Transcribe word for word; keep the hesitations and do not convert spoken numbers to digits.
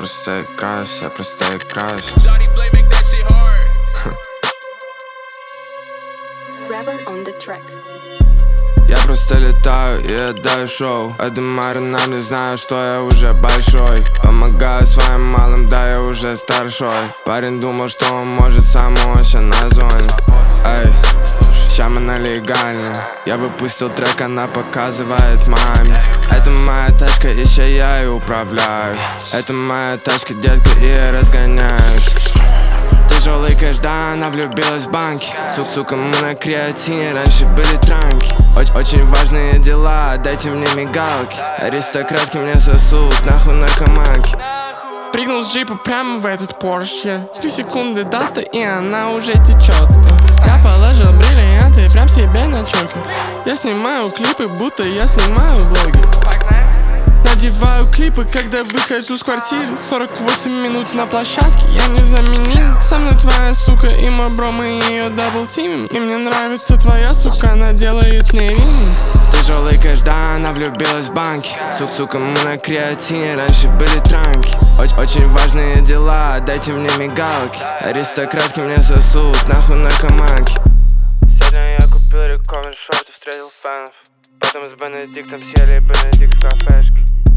просто играюсь, я просто играюсь. Я просто летаю и отдаю шоу. Эдемар нам не знаю, что я уже большой. Помогаю своим малым, да я уже старшой. Парень думал, что он может сам, он вообще на зоне. Эй, ща мы на легально. Я выпустил трек, она показывает маме. Это моя тачка, еще я и управляю. Это моя тачка, детка, и я разгоняюсь. Тяжелый кэш, да, она влюбилась в банки. Сук, сука, мы на креатине, раньше были транки. Очень, очень важные дела, дайте мне мигалки. Аристократки мне сосут, нахуй наркоманки. Прыгнул с джипа прямо в этот Порше. Три секунды даста, и она уже течет. Я положил бриллианты прям себе на чоке. Я снимаю клипы, будто я снимаю влоги. Надеваю клипы, когда выхожу с квартиры. сорок восемь минут на площадке, я не заменим. Со мной твоя сука и мой бро, мы ее даблтимим. И мне нравится твоя сука, она делает мне ринг. Тяжелый кэш, да, она влюбилась в банки. Сук, сука, мы на креатине, раньше были транки. Очень, очень важные дела, дайте мне мигалки. Аристократки мне сосут, нахуй наркоманки. Сегодня я купил рекомендшорт и встретил фанов. Потом с Бенедиктом сели Бенедикт в кафешке.